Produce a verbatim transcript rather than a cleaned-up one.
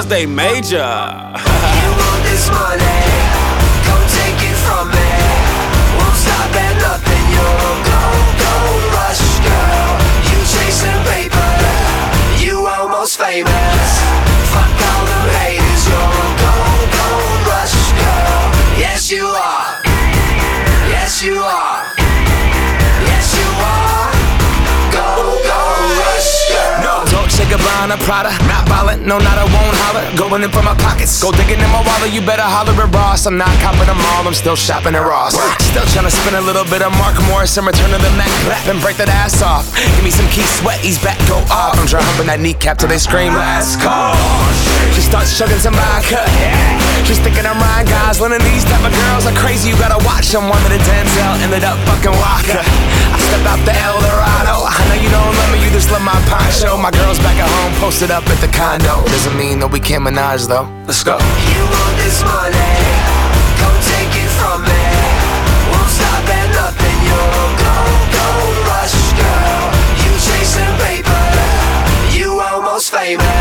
stay major. You want this money, come take it from me. Won't stop at nothing, you're a gold, gold rush girl. You chasing paper, you almost famous. Fuck all them haters, you're a gold, gold rush girl. Yes you are, yes you are, yes you are. Gold, gold rush girl. No, Dolce Gabbana, Prada, not violent, no, not I won't holler. Going in for my pockets, go digging in my wallet. You better holler at Ross. I'm not copping them all, I'm still shopping at Ross. Still trying to spin a little bit of Mark Morris and return to the Mac, then break that ass off. Give me some Keith Sweat, he's back, go off. I'm trying humping that kneecap till they scream last call. She starts chugging some vodka, she's thinking I'm Ryan Gosling, and these type of girls are crazy. You gotta watch them. One minute Denzel, ended up fucking Walker. I step out the Eldorado. I know you don't love me, you just love my poncho. My girl's back at home, posted up at the condo. Doesn't mean that we can't menage though. Let's go. You want this money, come take it from me. Won't stop at nothing, you're a gold, gold rush girl. You chasing paper, you almost famous.